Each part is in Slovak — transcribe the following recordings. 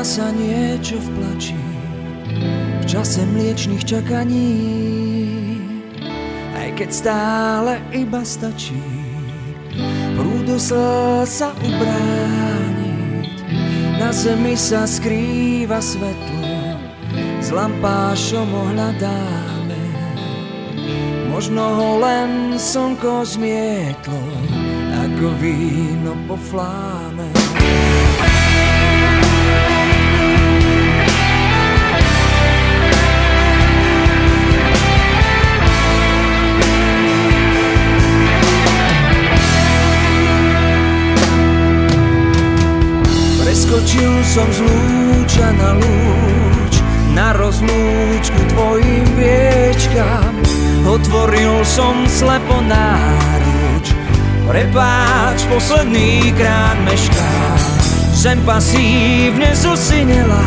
sa niečo v plači, v čase mliečných čakaní, aj keď stále iba stačí prúdu sa ubrániť. Na zemi sa skrýva svetlo, s lampášom ho hľadáme, možno ho len slnko zmietlo, ako víno po fláme. Preskočil som z lúča na lúč, na rozlúčku tvojim viečkam. Otvoril som slepo náruč, prepáč, posledný krát meškám. Zem pasívne zosinela,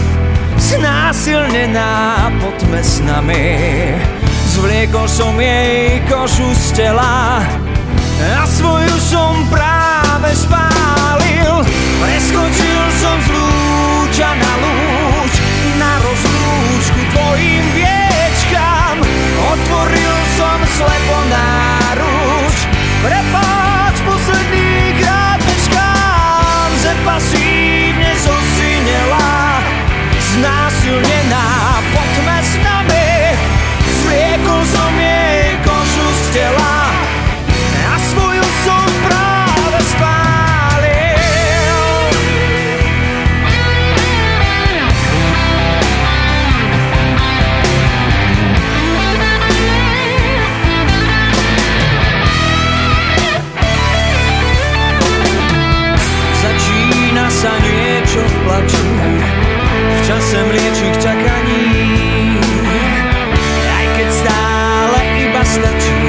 znásilnená pod mesnami. Zvliekol som jej kožu z tela a svoju som práve spálil. Preskočil som z lúča na lúč, na rozlúčku tvojim viečkam. Otvoril som slepo náruč, prepáč, posledný krát meškám. Zem pasívne zosinela, znásilnená pod mesnami. Zvliekol som jej kožu z tela a svoju som práve spálil. Sa niečo v plači, v čase mliečných čakaní, aj keď stále iba stačí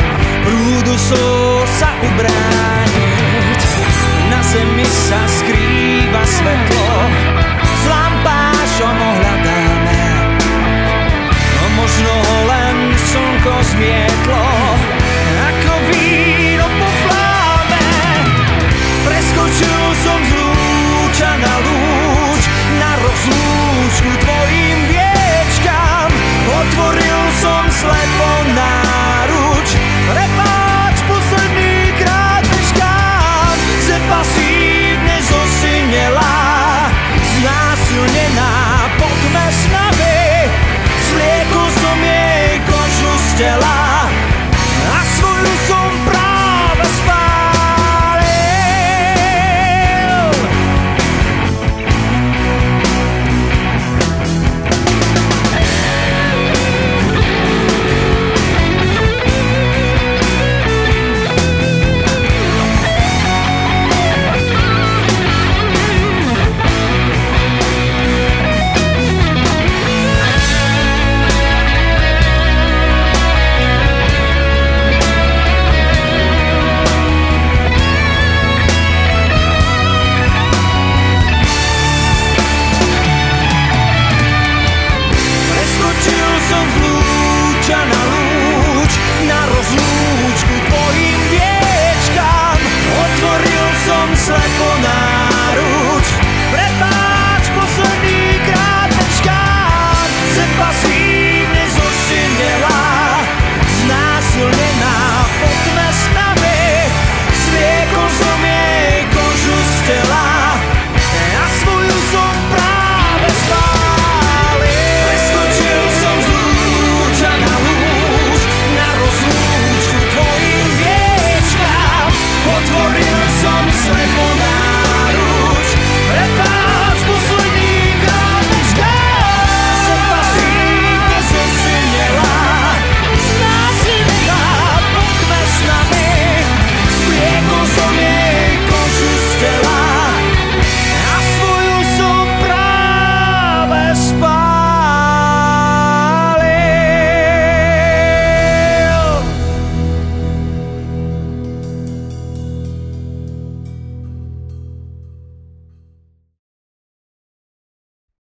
prúdu sa ubrániť. Na zemi sa skrýva